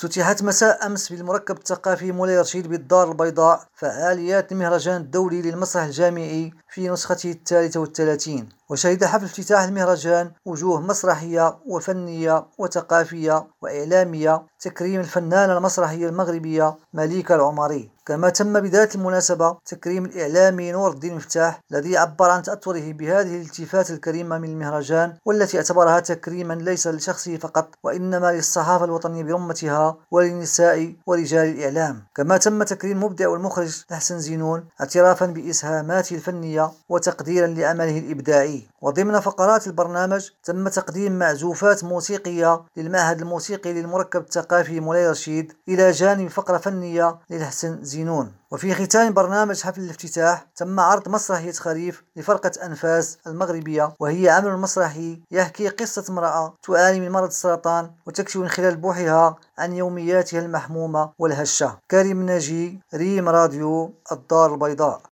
افتتحت مساء أمس في المركب الثقافي مولاي رشيد بالدار البيضاء فعاليات المهرجان الدولي للمسرح الجامعي في نسخته 33، وشهد حفل افتتاح المهرجان وجوه مسرحية وفنية وثقافية وإعلامية تكريم الفنانة المسرحية المغربية مليكة العمري. كما تم بذات المناسبة تكريم الإعلامي نور الدين مفتاح الذي عبر عن تأثره بهذه الالتفات الكريمة من المهرجان، والتي اعتبرها تكريما ليس لشخصه فقط وإنما للصحافة الوطنية برمتها وللنساء ورجال الإعلام. كما تم تكريم المبدع والمخرج الحسن زينون اعترافا بإسهاماته الفنية وتقديرا لعمله الإبداعي. وضمن فقرات البرنامج تم تقديم معزوفات موسيقية للمعهد الموسيقي للمركب الثقافي مولاي رشيد إلى جانب فقرة فنية للحسن زينون. وفي ختام برنامج حفل الافتتاح تم عرض مسرحية خريف لفرقة أنفاس المغربية، وهي عمل مسرحي يحكي قصة امرأة تعاني من مرض السرطان وتكشف من خلال بوحها عن يومياتها المحمومة والهشة. كريم ناجي، ريم راديو، الدار البيضاء.